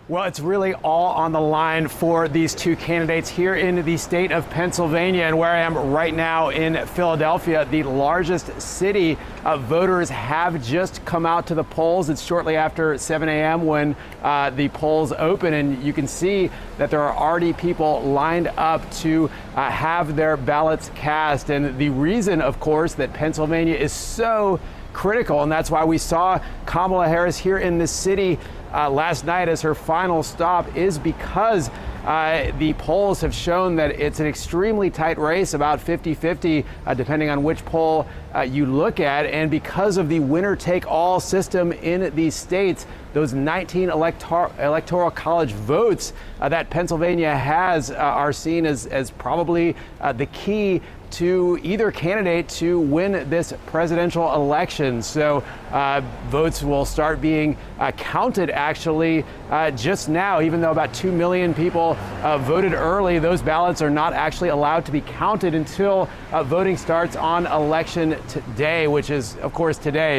Well, it's really all on the line for these two candidates here in the state of Pennsylvania, and where I am right now in Philadelphia, the largest city. Voters have just come out to the polls. It's shortly after 7 a.m. when the polls open, and you can see that there are already people lined up to have their ballots cast. And the reason, of course, that Pennsylvania is so critical, and that's why we saw Kamala Harris here in this city last night as her final stop, is because the polls have shown that it's an extremely tight race, about 50-50, depending on which poll you look at. And because of the winner-take-all system in these states, those 19 electoral college votes that Pennsylvania has are seen as probably the key to either candidate to win this presidential election. So votes will start being counted actually just now. Even though about 2 million people voted early, those ballots are not actually allowed to be counted until voting starts on election day, which is, of course, today.